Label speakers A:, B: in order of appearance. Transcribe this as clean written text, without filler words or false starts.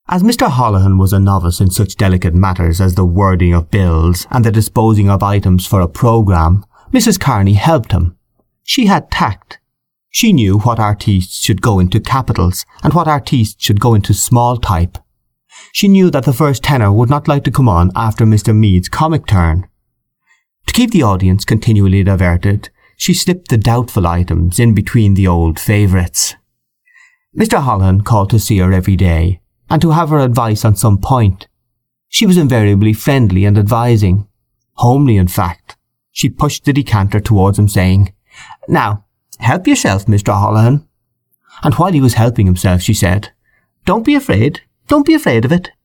A: As Mr. Holohan was a novice in such delicate matters as the wording of bills and the disposing of items for a programme, Mrs. Kearney helped him. She had tact. She knew what artistes should go into capitals and what artistes should go into small type. She knew that the first tenor would not like to come on after Mr. Meade's comic turn. To keep the audience continually diverted, she slipped the doubtful items in between the old favourites. Mr. Holohan called to see her every day, and to have her advice on some point. She was invariably friendly and advising. Homely, in fact. She pushed the decanter towards him, saying, "Now, help yourself, Mr. Holohan." And while he was helping himself, she said, "Don't be afraid. Don't be afraid of it."